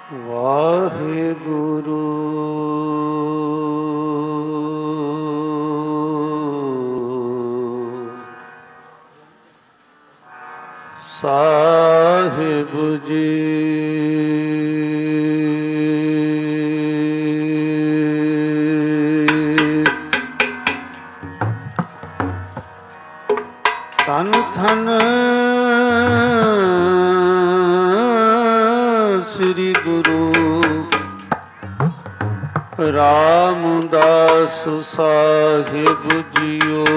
वाहेगुरु साहिब जी। धन धन श्री गुरु रामदास साहिब जियो।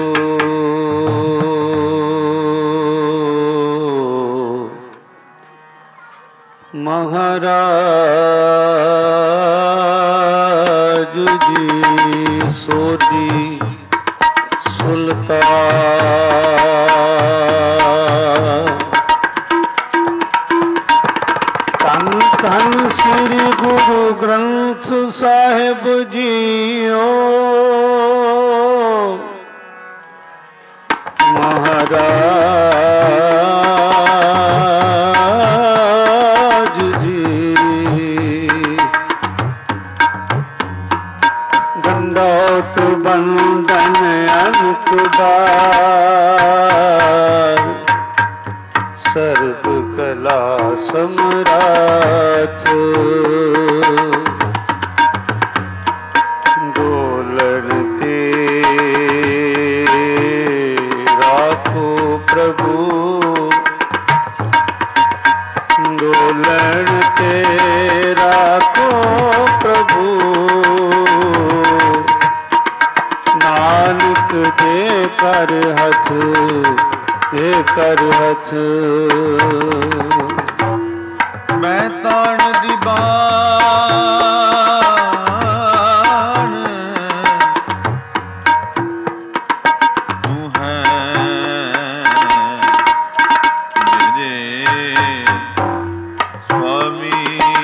महाराज जी सोदी सुल्तान। धन धन श्री गुरु ग्रंथ साहिब जियो। महाराज जी दंडौत बंदन अनुकुदार। सर्व कला सम्राट डोलन ते राखो प्रभु। डोलन ते राखो प्रभु। नानक दे कर हथ ये कर हथ। मैं ताण दी बाण तू है मेरे स्वामी।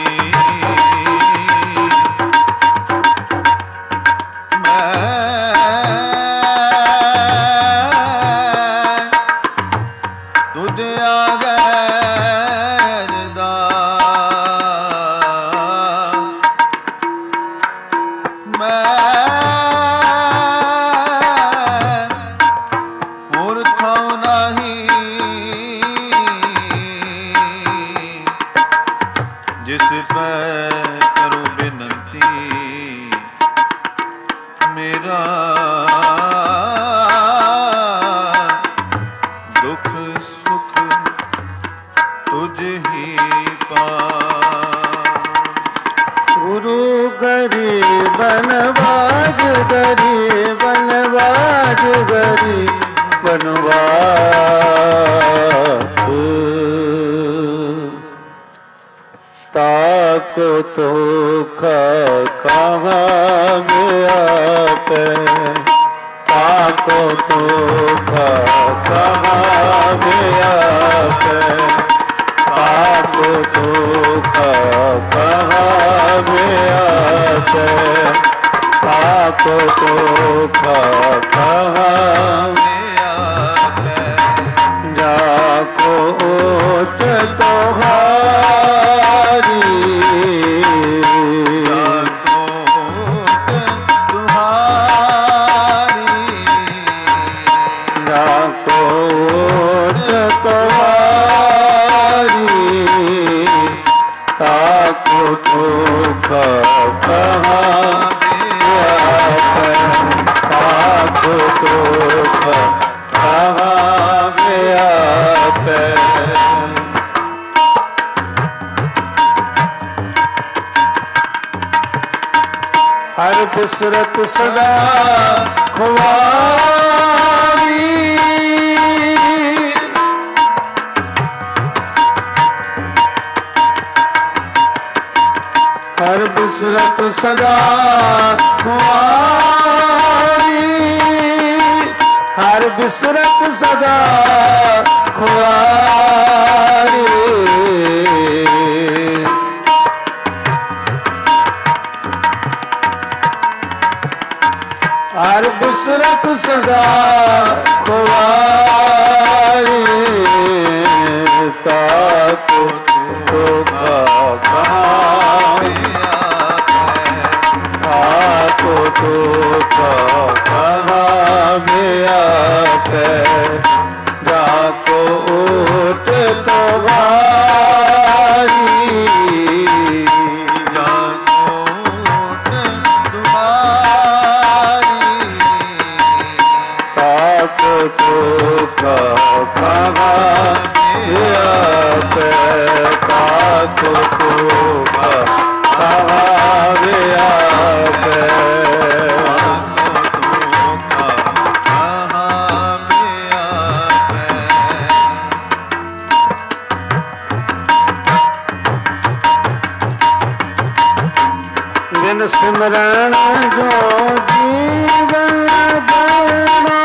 ताको तो कहाँ गया पे। ताको तो कहाँ गया पे। ताको तो कहाँ गया पे। ताको तो कहाँ गया पे। जाको ओट तो हर बिसरत सदा खुआरी। हर बिसरत सदा खुआरी। हर बिसरत सदा खुआरी। हर बिसरत सदा खुआरी। ताको तो कहाँ ताको दुख पावे आपे बिन सिमरण जो जीवन बरना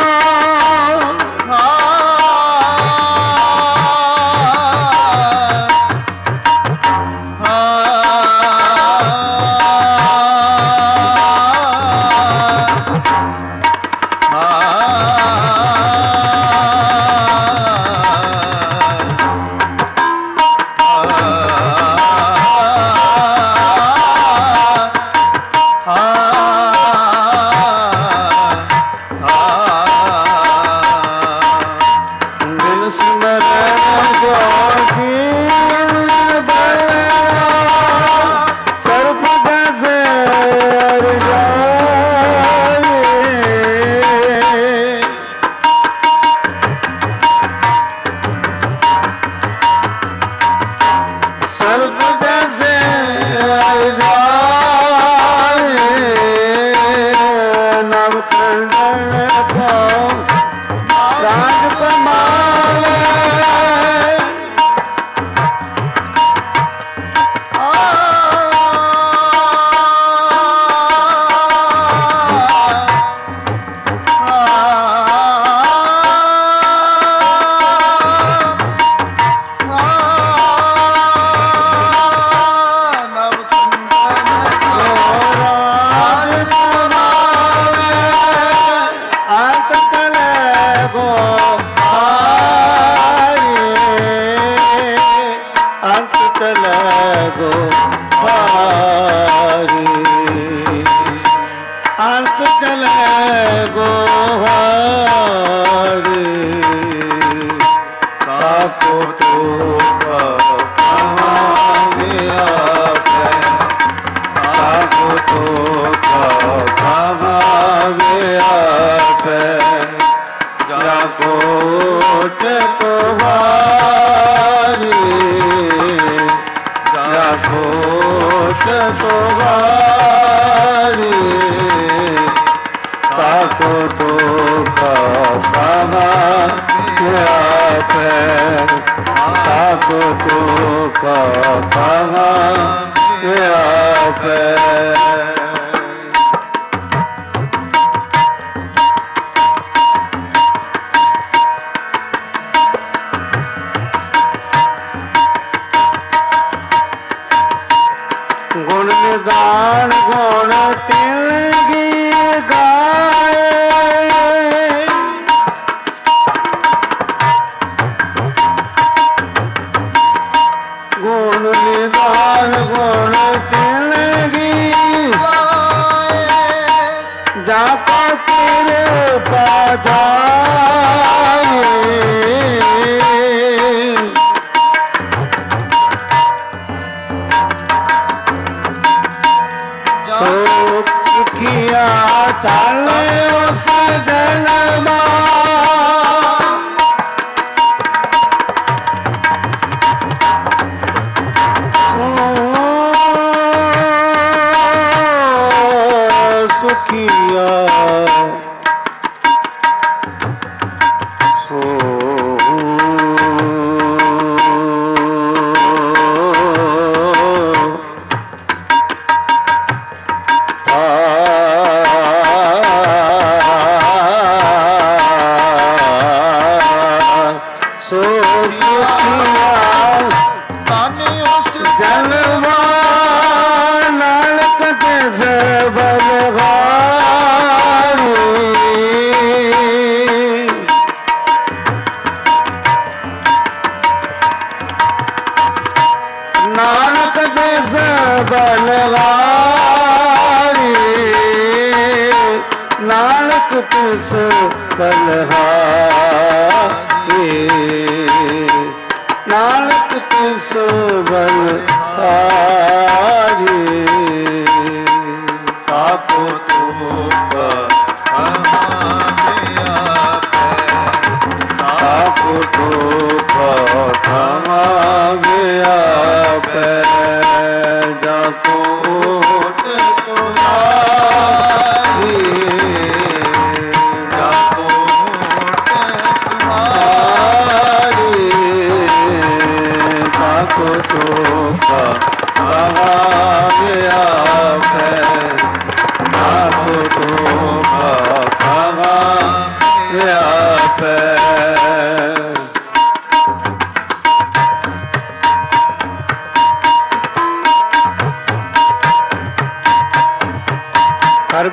दुख थमावे आपे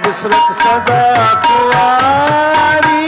बिसरत सदा कुआरी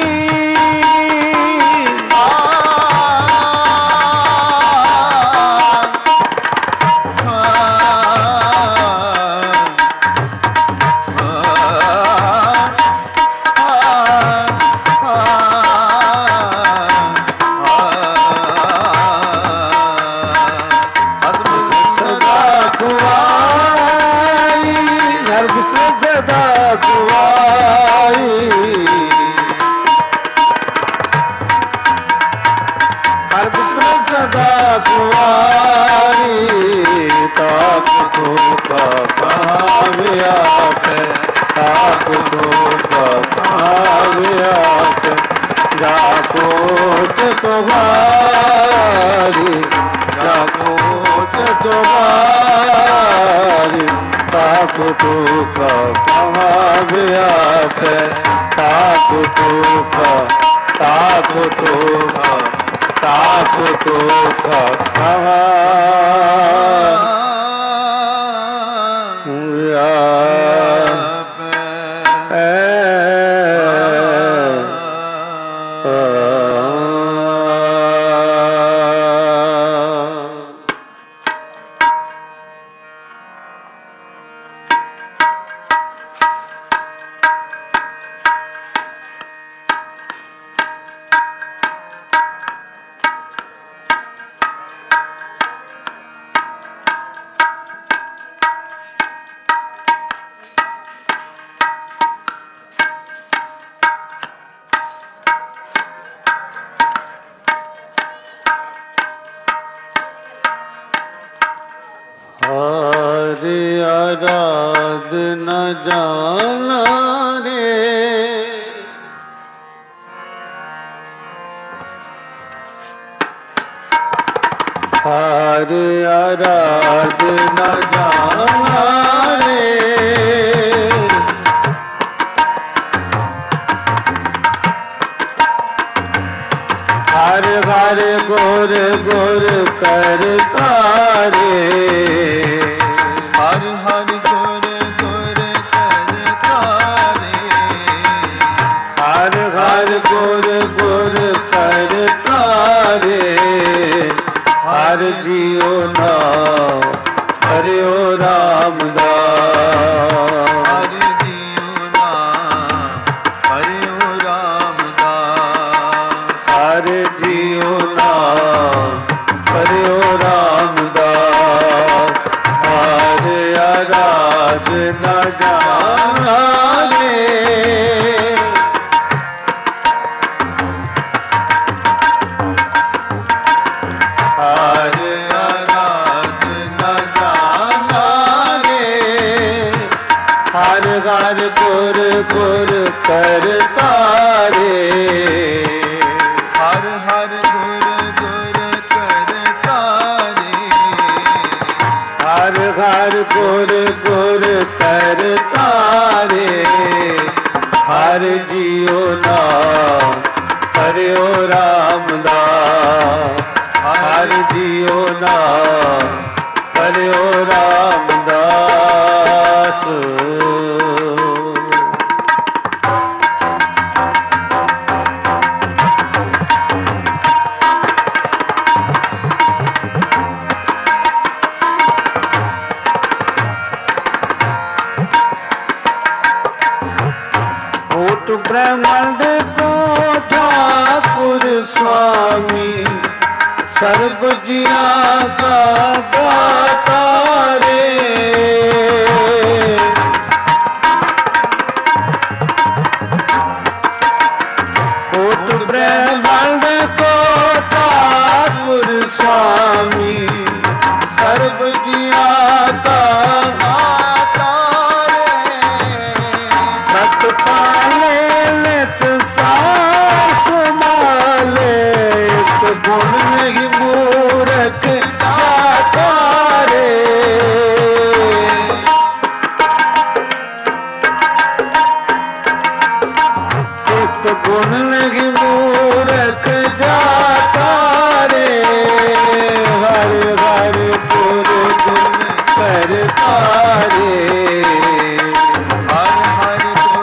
ब्रह्मांड को ठाकुर स्वामी सर्व जिया का दाता रे। कोट ब्रह्मांड को ठाकुर स्वामी सर्व जिया का दाता रे। भक्त पाले लेत सास माले गुण नहीं मूरख दाता रे। एक गुण नहीं मूरख जाता रे। हर हर पुर गुण करता रे। हर हर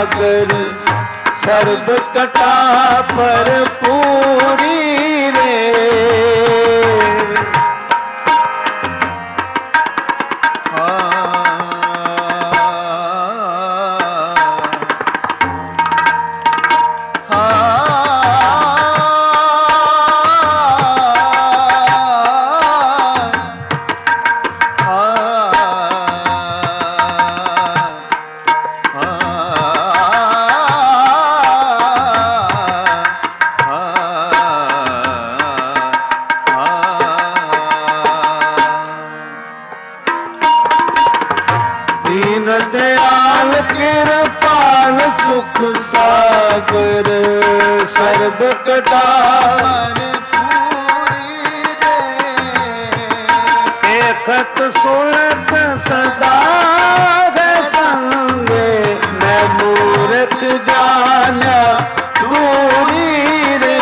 सागर सर्ब कटा भरपूरी रे। दीन दयाल कृपाल सुख सागर सर्ब कटा भरपूरी रे। एकत सुरत सदा है संगे मैं मूर्ख जाना दूरी रे।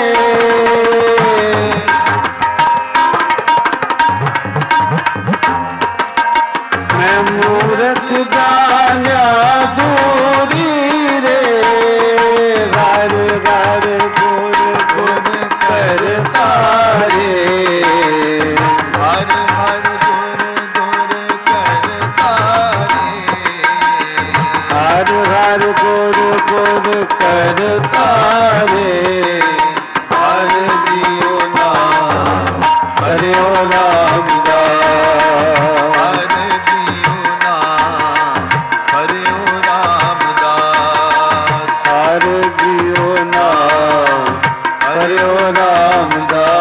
मैं मूर्ख जाना दूरी रे। घर घर गुर गुर करता रे। हर हर गुर गुर करता रे। हर हर गुर गुर करता रे। हर जियो नाम हरिओ रामदास। हर जियो नाम हरिओ रामदास। हर जियो नाम हरिओ रामदास।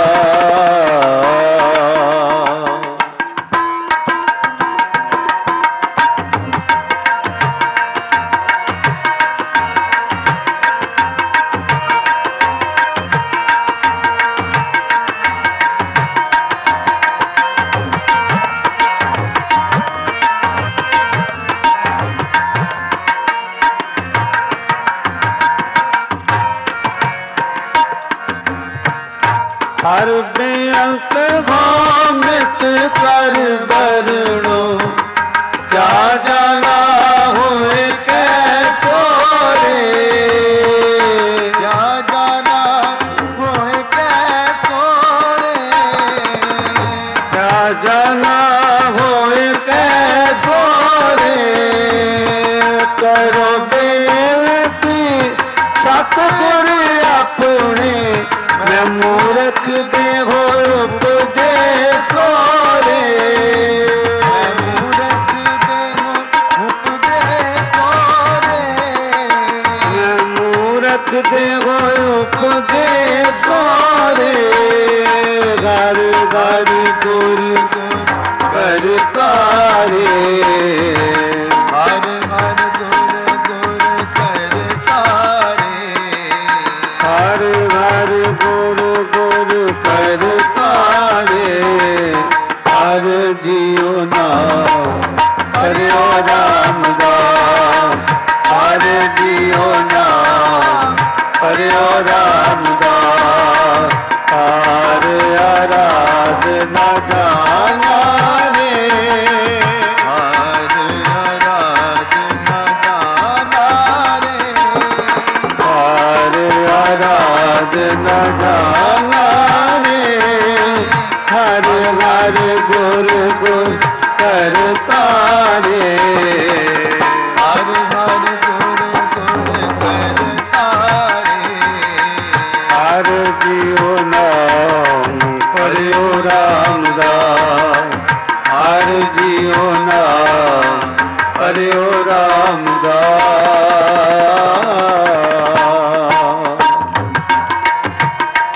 हर बेअंत होमित कर बरणो क्या जाना हुए कैसो रे। क्या जाना होए कैसो रे। क्या जाना हुए कैसो रे। करो बेनती सतगुर अपने मैं मूर्ख देहो उपदेशो रे। मैं मूर्ख देहो उपदेशो रे। मैं मूर्ख देहो उपदेशो रे। घर घर गुर करता रे। हर हर गुर गुर करता रे। हर हर गुर गुर करता रे। हर जियो नाम हरिओ रामदास। हर जियो नाम हरिओ रामदास। हर आराधना जाना रे। हर आराधना जाना रे। हर आराधना जाना रे। हर हर गुर गुर करता रे। हर हर गुर गुर करता रे। हर जियो नाम हरिओ रामदास। हर जियो नाम हरिओ रामदास।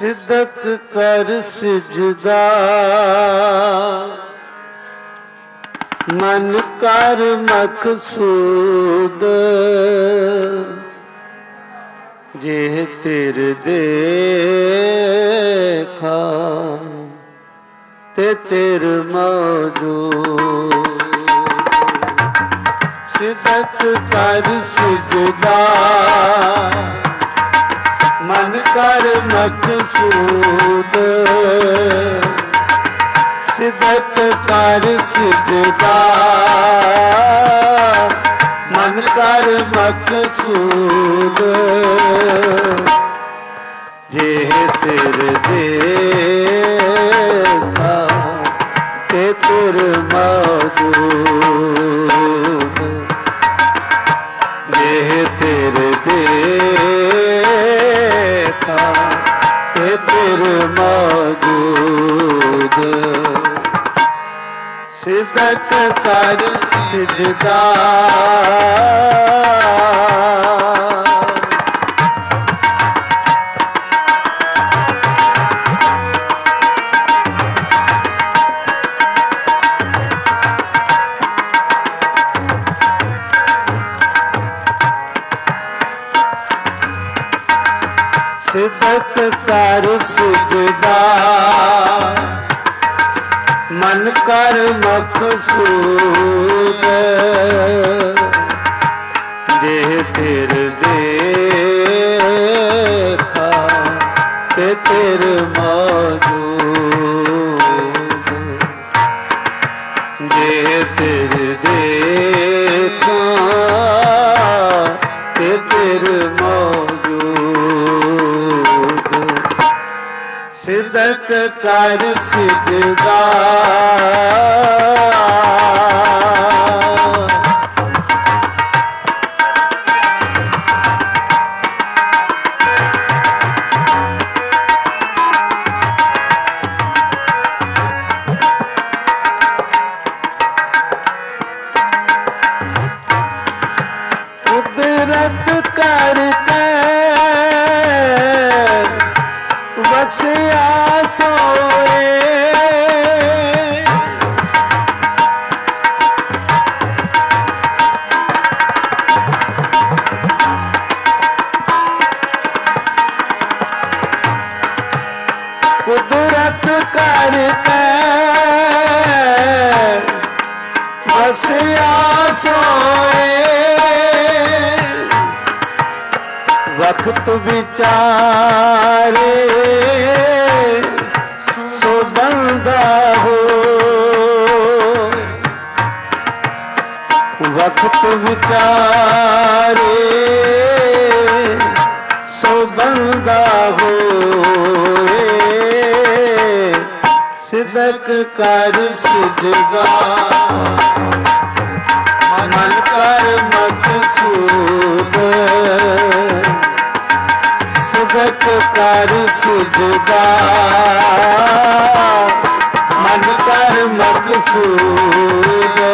ਸਿਦਕ ਕਰ ਸਿਜਦਾ ਮਨ ਕਰ ਮਕਸੂਦ ਜੇ ਤਿਰ ਦੇਖਾ ਤੇ ਤਿਰ ਮੌਜੂਦ ਸਿਦਕ ਕਰ ਸਿਜਦਾ ਮਨ ਕਰ ਮਕਸੂਦ ਸਿਦਕ ਕਰ ਸਿਜਦਾ ਮਨ ਕਰ ਮਕਸੂਦ ਜੇ ਤਿਰ ਦੇਖਾ ਤੇ ਤਿਰ ਮੌਜੂਦ ਜੇ ਤਿਰ ਦੇਖਾ ਤੇ ਤਿਰ ਮੌਜੂਦ ਸਿਦਕ ਕਰ ਸਿਜਦਾ ਸਿਦਕ ਕਰ ਸਿਜਦਾ ਮਨ ਕਰ ਮਕਸੂਦ ਜੇ ਤਿਰ ਦੇਖਾ ਤੇ ਤਿਰ ਮੌਜੂਦ ਜੇ ਤਿਰ ਦੇਖਾ ਤੇ ਤਿਰ ਮੌਜੂਦ ਸਿਦਕ ਕਰ ਸਿਜਦਾ ਕੁਦਰਤ ਕਰਕੇ ਵਸਿਆ ਸੋਏ ਕੁਦਰਤ ਕਰਕੇ ਵਸਿਆ ਸੋਏ ਵਕਤ ਵਿਚਾਰੇ ਸੋ ਬੰਦਾ ਹੋ ਵਕਤ ਵਿਚਾਰੇ ਸੋ ਬੰਦਾ ਹੋਏ ਸਿਦਕ ਕਰ ਸਿਜਦਾ ਮਨ ਕਰ ਮਕਸੂਦ ਸਿਦਕ ਕਰ ਸਿਜਦਾ ਮਨ ਕਰ ਮਕਸੂਦ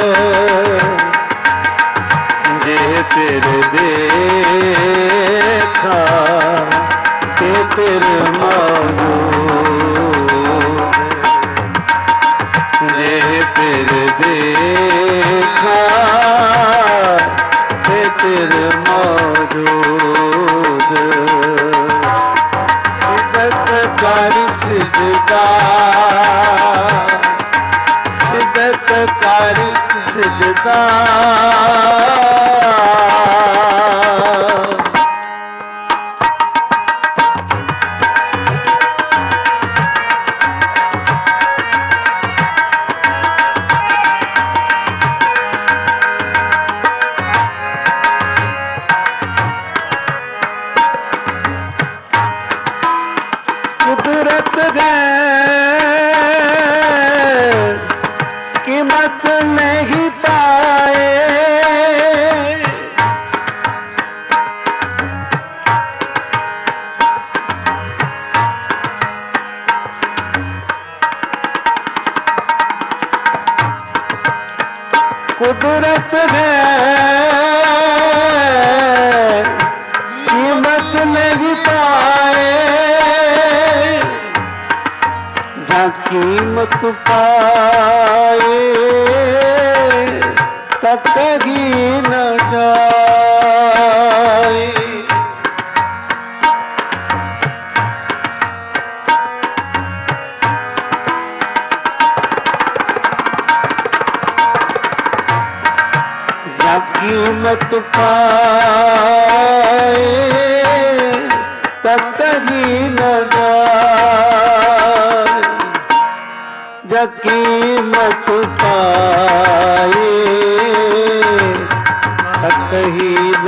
ਜੇ ਤਿਰ ਦੇਖਾ ਤੇ ਤਿਰ ਮੌਜੂਦ ਜੇ ਤਿਰ ਦੇਖਾ ਤੇ ਤਿਰ ਮੌਜੂਦ ਸਿਦਕ ਕਰ ਸਿਜਦਾ ਸਿਦਕ ਕਰ ਸਿਜਦਾ ਕੁਦਰਤ ਗਏ ਕੀਮਤ ਨਹੀਂ ਪਾਏ ਕੁਦਰਤ ਗਏ ਕੀਮਤ ਨਹੀਂ ਪਾਏ कीमत पाए तक ही न जाए। जब कीमत पाए तक ही न जाए। जब कीमत पाए तक ही न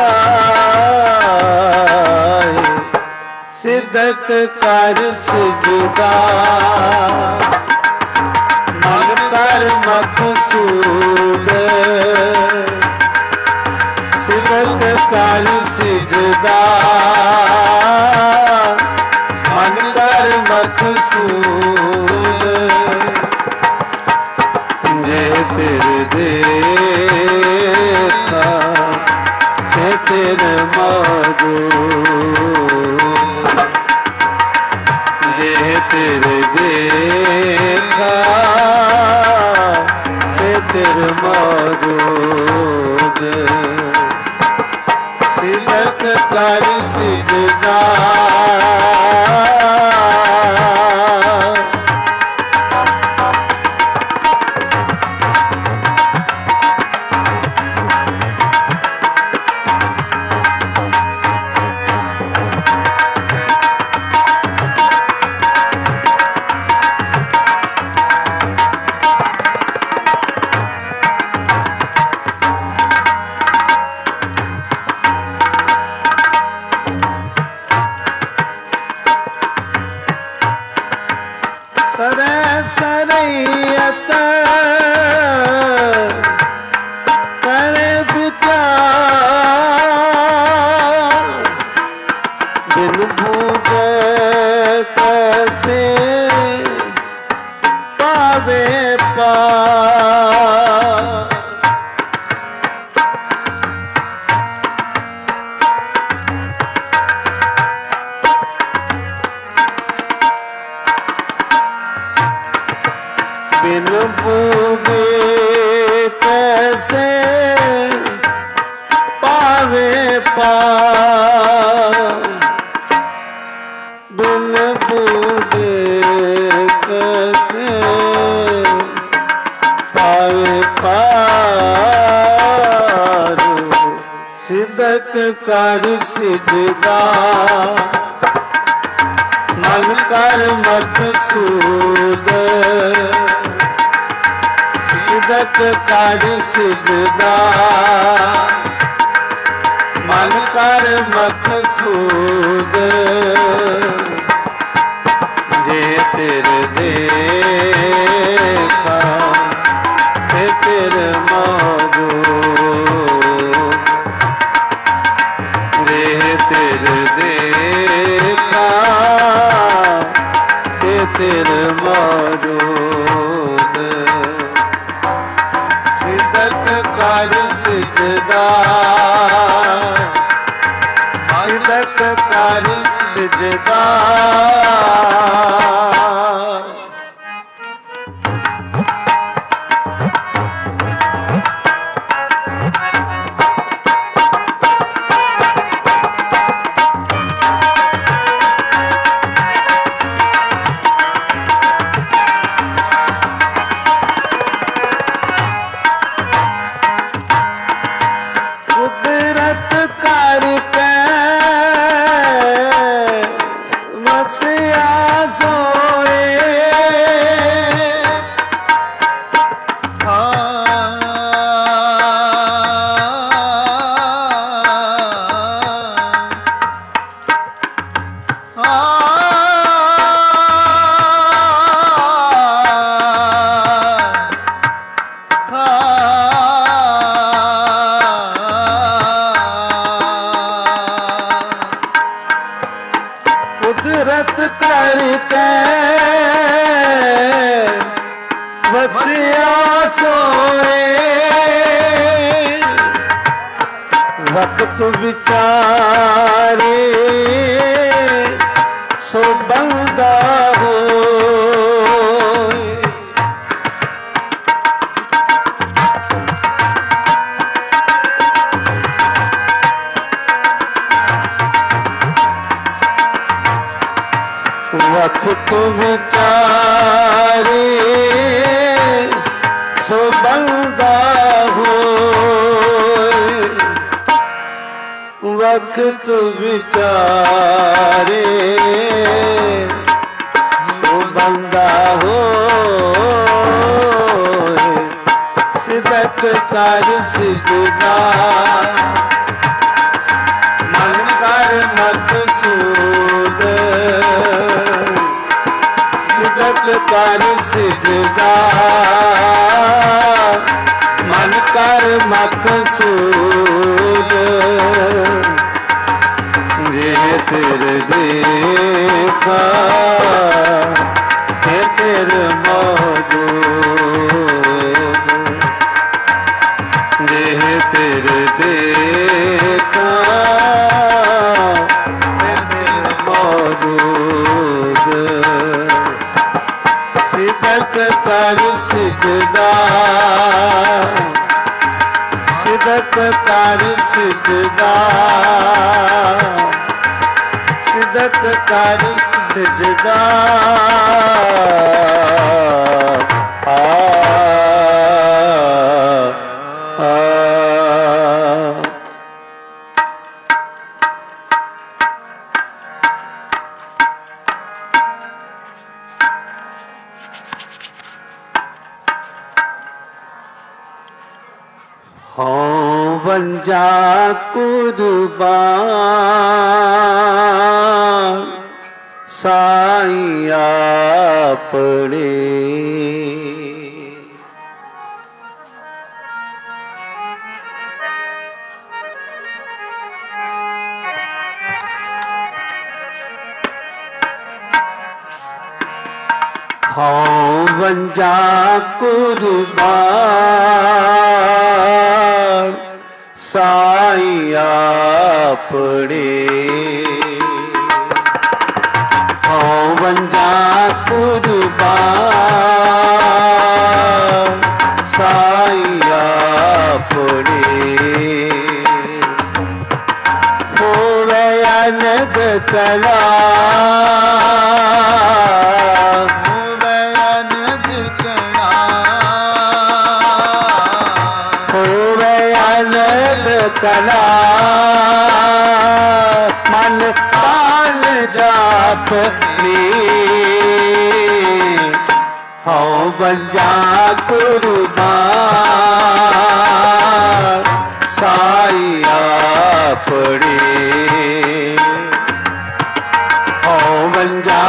जाए। सिदक कर सिजदा मन कर मकसूद। सिदक कर सिजदा मन कर मकसूद। जे तेरे देखा है तेरे मौजूद। जे तेरे देखा है तेरे मौजूद। सिदक कर सिजदा सरैयत करे विचार। बिन बूझे कैसे पावे पार। बिन बूझे कैसे पावे पार। बिन बूझे कैसे पावे पार। सिदक कर सिजदा मन कर मकसूद। सिदक कर सिजदा मन कर मकसूद। जे तेरे देखा है तेरे मौजूद। जे तेरे देखा है तेरे मौजूद। सिदक कर सिजदा सिदक कर सिजदा। कुदरत करके मसिया सोए। कुदरत करके वसिया सोए। वक्त विचारे सो बंदा हो। सो बंदा होए वक्त विचारे सो बंदा होए सिदक कर सिजदा मन कर मकसूद सिदक कर सिजदा मन कर मकसूद जे तेरे देखा है तेरे मौजूद जे तेरे देखा है तेरे मौजूद सिदक कर सिजदा सिदक कर सिजदा सिदक कर सिजदा बंजा कुर्बान साईं आपणे हाँ बंजा कुर्बान साईं आपणे हाँ बंजा कुर्बान साईं आपणे होवे अनग कला कला मन तान जाप ली हाँ बंजा कुर्बान साईं आपणे हाँ बंजा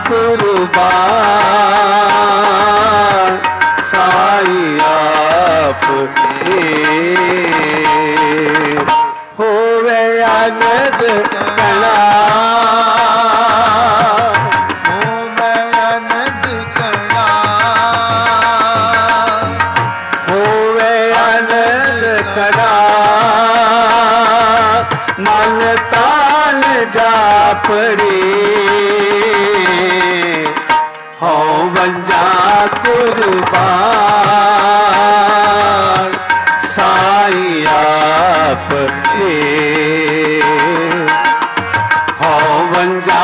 कुर्बान साईं आपणे होवे अनद कला होवे अनद कला होवे अनद कला मन तान जापड़ी हो बंजा कुर्बान साईं आपणे हो बंजा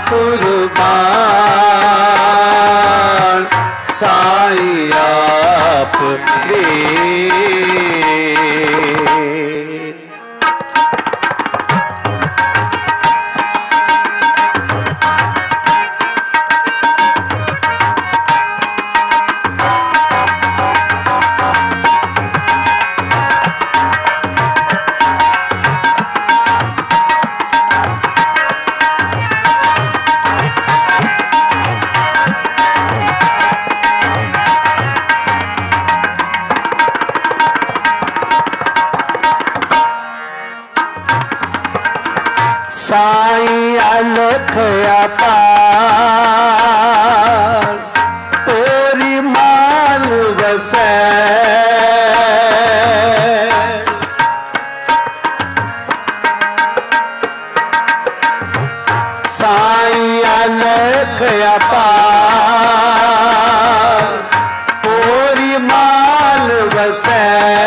कुर्बान साईं आपणे साईं अलख अपार तोरी मान वसै साईं अलख अपार तोरी मान वसै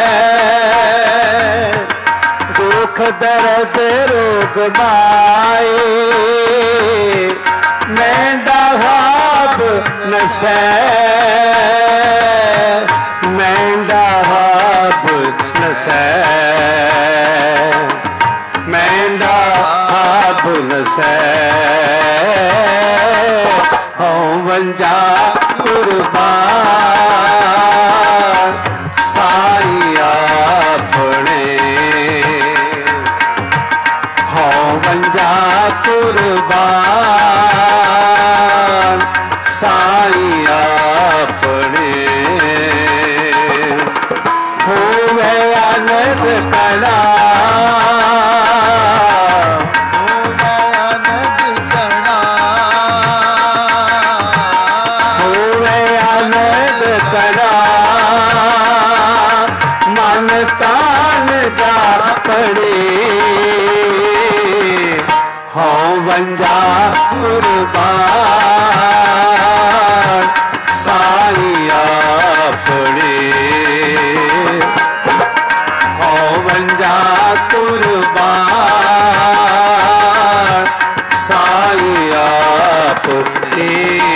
दुख दर्द रोग माए मैं दहाब न सै मैं सै मैंडा बुन सै हों वंजा कुर्बान साई अपने हों वंजा कुर्बान साई अपने होवे आनंद कणा होवे आनंद कणा मन तान जा पड़े हों वंजा कुर्बान साई अपने हों वंजा कुर्बान साई अपने।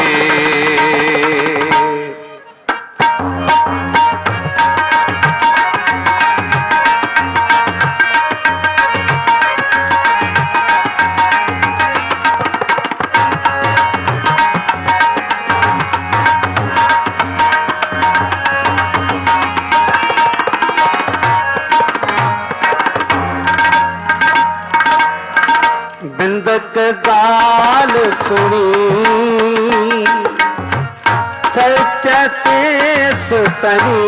बिंदक गाल सुनी सचते सुतनी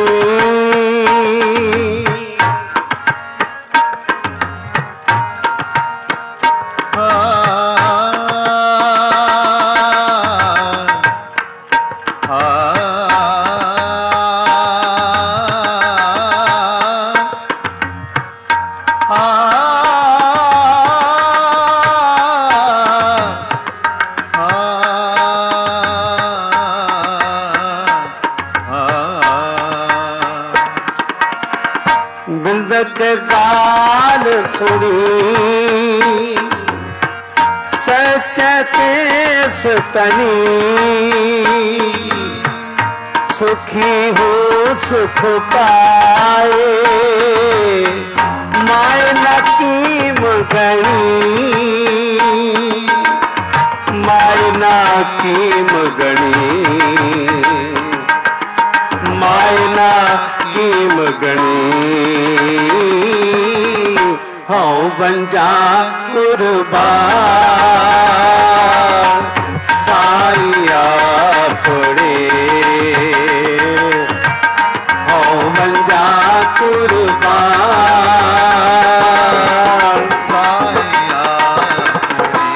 बिंदक गाल सुनी सचते सुतनी सुखी हो सुख पाए मायना कीम गणी मायना कीम गणी मायना कीम गणी हों वंजा कुर्बान साई अपने हों वंजा कुर्बान साई अपने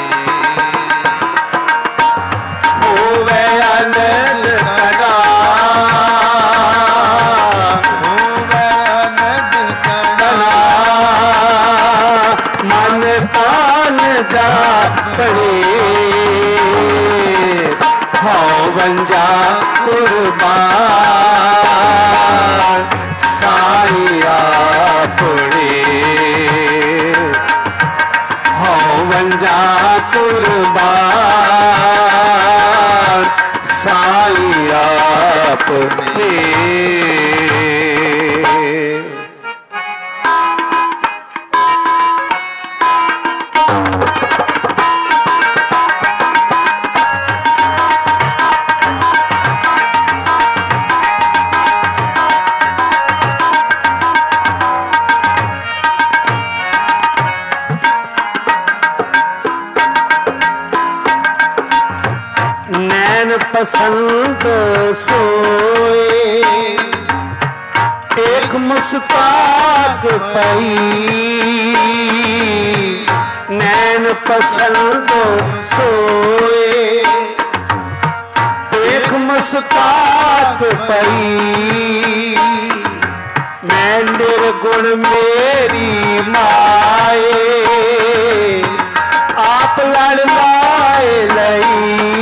होवे आनंद कणा मन तान जा पड़े हों वंजा कुर्बान साई अपने हों वंजा कुर्बान साई अपने। नैन पसंद सोए एक मुस्ताक पई नैन पसंद सोए एक मुस्ताक पई मैं निर्गुण मेरी माए आप लड़ लाए लई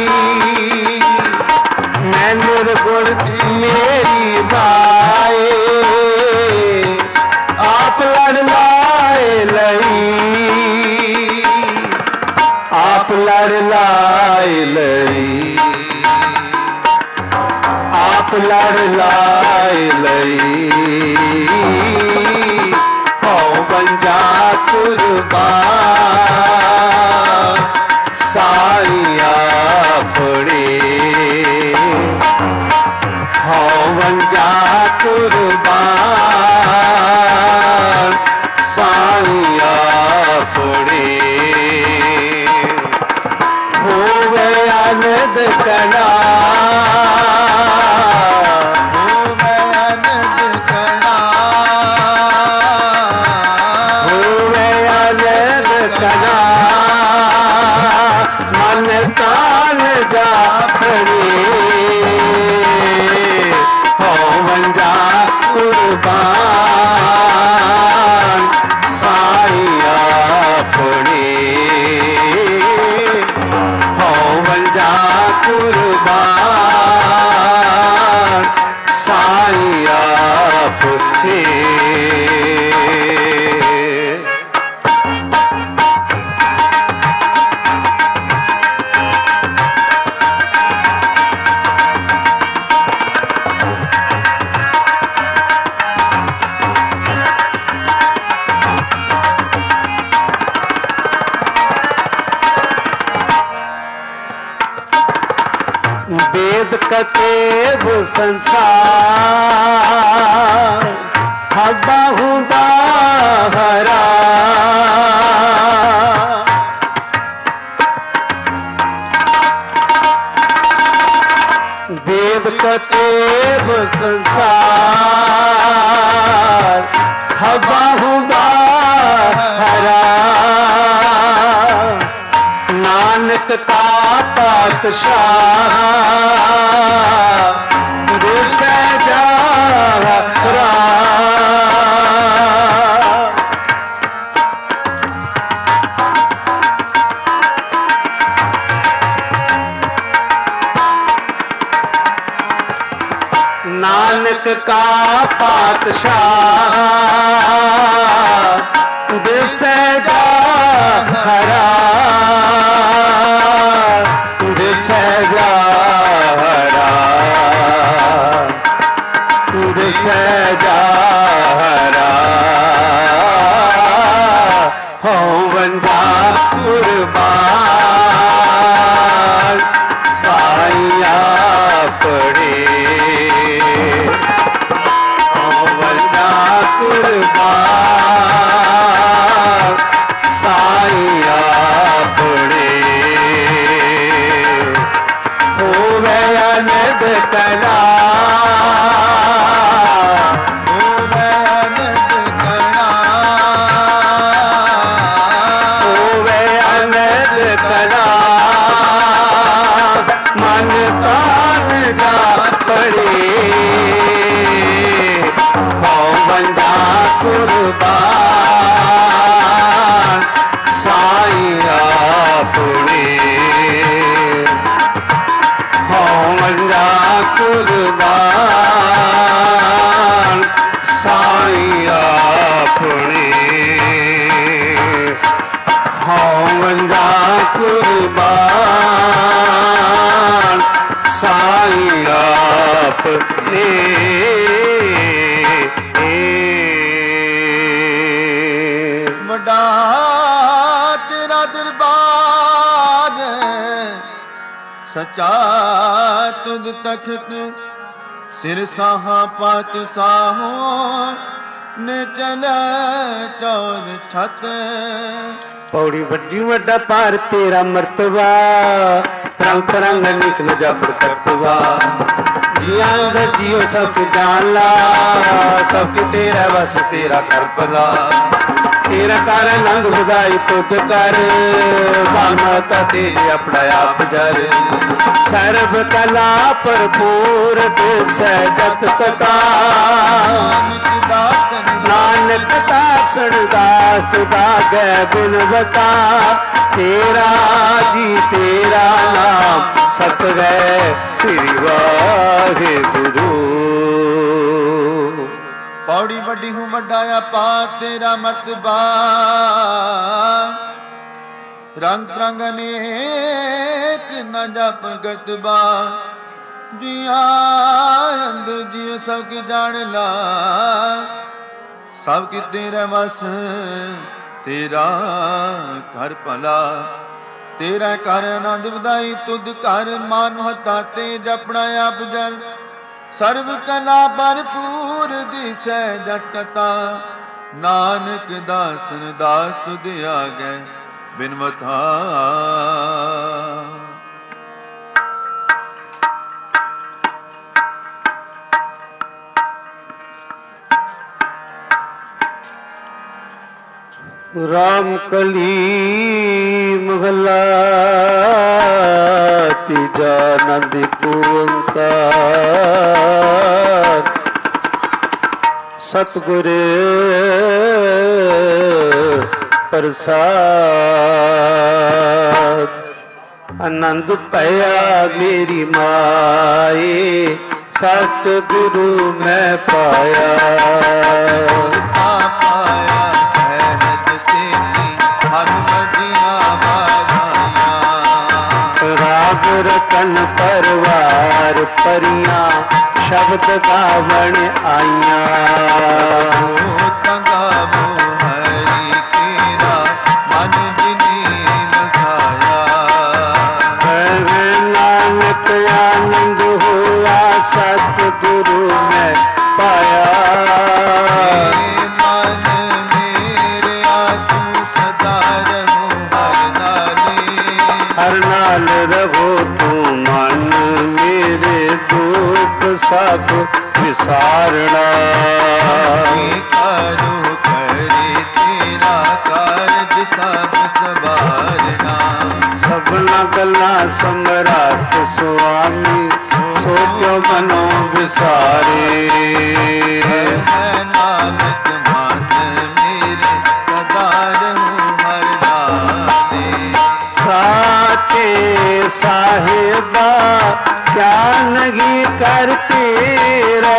मैं निर्गुण मेरी माए आप लड़ लाए लई आप लड़ लाए लई आप लड़ लाए लई कुर्बान साई आपड़ी होवन जा कुर्बान साई आपड़ी होवे आनंद कला कुर्बान साई आपड़ी होवन जा कुर्बान साई आपड़ी वेद कतेब संसार हब्बा हुबा हरा वेद कतेब संसार हब्बा हुबा हरा नानक का पातशाह दिसे जा नानक का पातशाह दिसे जा हरा दिसेगा हरा दिसेगा हरा होवन जा कुर्बान साई आपड़ी होवन जा कुर्बान साई आपड़ी आनंद कला होवे आनंद कला होवे आनंद कला मन तान जा पड़े होवन जा कुर्बान साई आपड़ी होवंजा कुर्बान साई आपड़ी होवंजा कुर्बान साई आपड़ी वड्डा तेरा दरबार सच्चा तुद तखत सिर साहा पात साहो ने चले चौर छत पौड़ी वड्डी वड्डा पार तेरा मर्तबा रंग रंग निकल जा तत्वा जिया जियो सब जान ला सब तेरा बस तेरा कर भला तेरा कर नंग खुदाई तुद कर माता तेज अपना आप जर सर्व कला भरपूर दिसै जत कथा नानक दासन दास दागे बिन बता तेरा जी तेरा नाम सतगै श्री वाहे गुरु पौड़ी वड्डी हूँ वड्डाया पार तेरा मर्तबा रंग रंग अनेक न जप गतबा जिया अंदर जियो सबकी जान ला सबकी तेरा बस ਤੇਰਾ ਘਰ ਭਲਾ, ਤੇਰਾ ਘਰ ਆਨੰਦ ਵਧਾਈ ਤੁਧ ਘਰ, ਮਾਨੁ ਹੱਥਾਂ ਤੇ ਜਪਣਾ ਆਪ ਜਰ, ਸਰਬ ਕਲਾ ਭਰਪੂਰ ਦਿਸੈ ਜਟ ਕਤਾ, ਨਾਨਕ ਦਾਸਨ ਦਾਸ ਤੁਧ ਆਗੈ ਬਿਨਵਥਾ। राम कली महला तीजा नंद ओंकार, सतगुर प्रसाद। आनंद पया मेरी माए, सतगुरु मैं पाया। राग रतन परवार परियां, शब्द गावण आइयां। गावो हरि केरा, मन जिनी नसाया। नानक आनंद हुआ, सतगुरु मैं पाया। हर नाल रहो तू मन, मेरे दुख सब विसारना। करो करे तेरा कारज सब सवारना। सबना गला समराथ स्वामी, सो क्यों मनो विसारे। नानक मन मेरे सदा रहूं हर नाले। साके साहिबा क्या नहीं कर तेरा,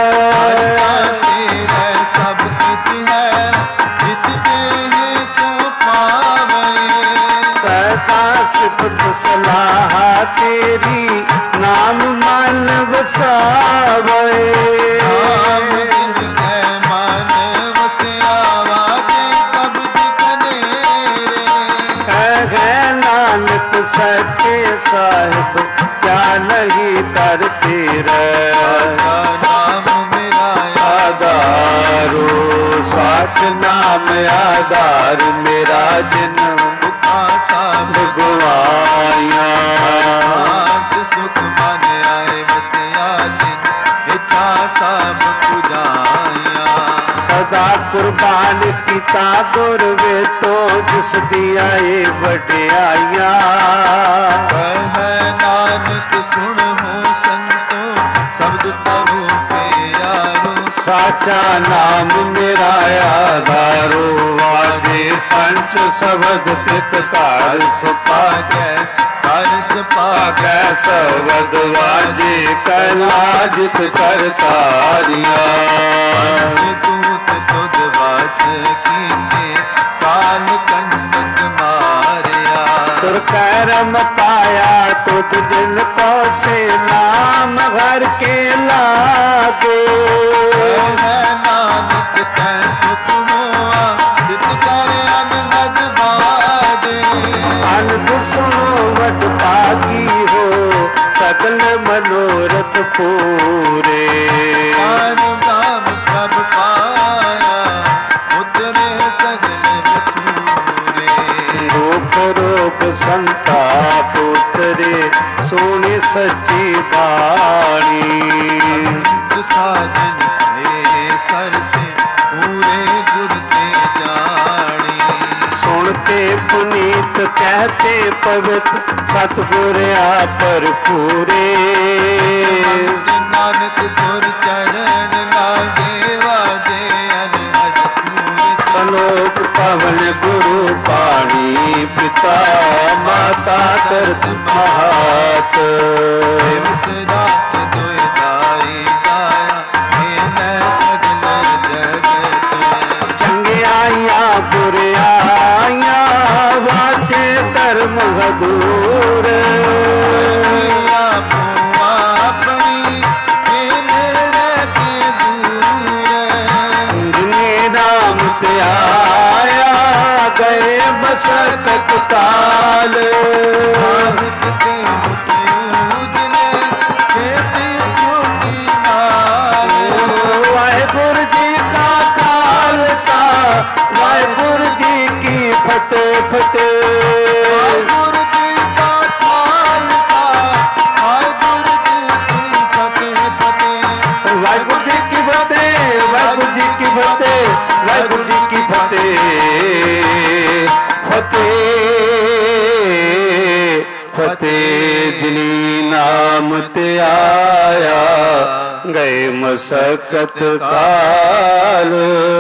तेरा सब कुछ है जिस देह सो पावे। सदा सिफत सलाह तेरी, नाम मन बसावे। नाम जिनके मन वसियावा, के शब्द कनेरे। है नानक सच्चे साहिब क्या नहीं कर तेरा। नाम मेरा आधारो साठ नाम आधार, मेरा जन्म सब गवाया। सुख मन आए बसिया दिन, इच्छा सब पुजाया। सदा कुर्बान किता गुर वे तो, जिस दिया ये वड्याइया। नानक सुन हो संतो, शब्द तरु प्यारो। साचा नाम मेरा आधारो, वाजे पंच शब्द तित कार सुपागै। हर सपागै शब्द वाजे कैलाजित करतारिया। दूत तुद वास कीने, काल कंटक मारिया। तुर करम पाया तुद दिन को, से नाम घर के लागे। नानक तै सुख हुआ, जित कर अनहद बाजे। अनंद सुनो वट पागी हो, सकल मनोरथ पूरे। नाम प्रभ पाया, उतरे सगल वसूरे। रोग रोग संताप उतरे, सोनी सच्ची बाणी। साजन हे सर से पूरे गुर ते जानी। सुनते पुनीत कहते पवित्र, सतगुर पर पूरे। नानक गुर चरण लागे, वाजे अनहद पूरे। सलोक पवन गुरु पाणी, पिता माता तरत महात। रात दोय दाई गाया, खेलै सगल जगत। चंगे आइया बुरे आइया, वाटे धर्म हदूर। अपनी ਕਾਲ ਨਾਨਕ ਤੇ ਮੁਖ ਉਜਲੇ ਖੇਤੀ ਛੋਟੀ ਨਾਲ ਵਾਹਿਗੁਰੂ ਜੀ ਕਾ ਖਾਲਸਾ ਵਾਹਿਗੁਰੂ ਜੀ ਕੀ ਫਤਿਹ ਫਤਿਹ ਵਾਹਿਗੁਰੂ ਜੀ ਕਾ ਖਾਲਸਾ ਵਾਹਿਗੁਰੂ ਜੀ ਕੀ ਫਤਿਹ ਫਤਿਹ ਵਾਹਿਗੁਰੂ ਜੀ ਕੀ ਫਤਿਹ ਵਾਹਿਗੁਰੂ ਜੀ ਕੀ ਫਤਿਹ ਵਾਹਿਗੁਰੂ ਜੀ ਕੀ ਫਤਿਹ ਫਤਿਹ ਫਤਿਹ ਜਿਨੀ ਨਾਮ ਤੇ ਆਇਆ ਗਏ ਮਸਕਤ ਕਾਲ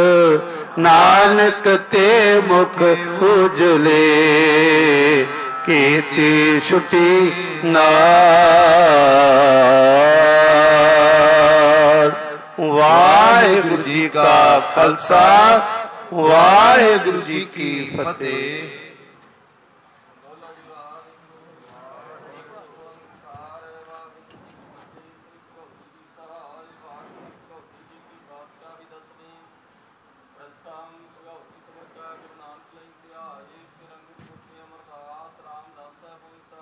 ਨਾਨਕ ਤੇ ਮੁਖ ਉਜਲੇ ਕੀਤੀ ਛੁਟੀ ਨਾਲ ਵਾਹਿਗੁਰੂ ਜੀ ਕਾ ਖਾਲਸਾ ਵਾਹਿਗੁਰੂ ਜੀ ਕੀ ਫਤਿਹ।